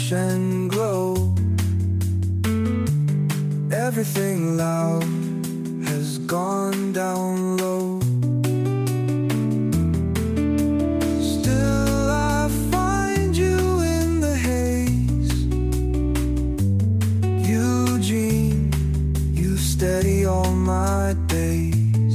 flash and glow. Everything loud has gone down low. Still I find you in the haze, Eugene, you steady all my days.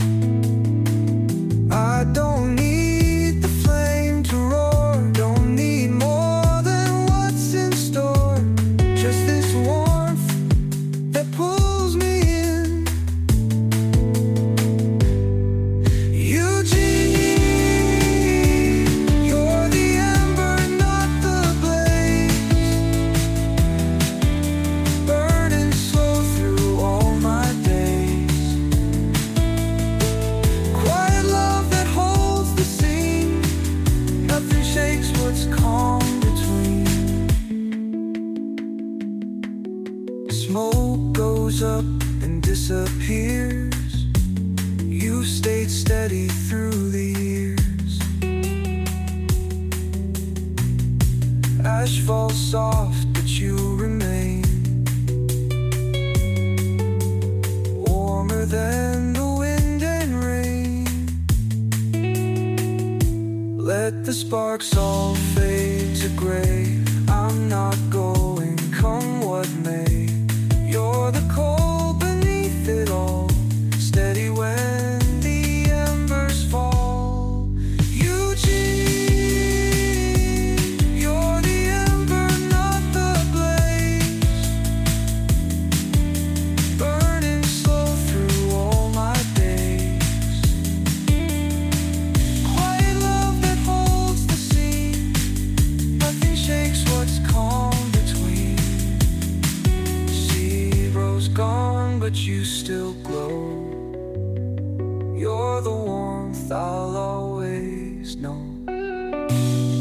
I don't need the flame to roar, don't need more than what's in store. Just this warmth that pulls me in. Eugene, you're the ember, not the blaze, burning slow through all my days. Quiet love that holds the scene, nothing shakes what's calm between. Smoke goes up and disappears, you stayed steady through the years. Ash falls soft, but you remain, warmer than the wind and rain. Let the sparks all fade to gray, I'm not going, come what may. You're the coal beneath it all, steady when the embers fall. Eugene, you're the ember, not the blaze, burning slow through all my days. Quiet love that holds the scene, nothing shakes what's calm between. Zero's gone, but you still glow. You're the warmth I'll always know.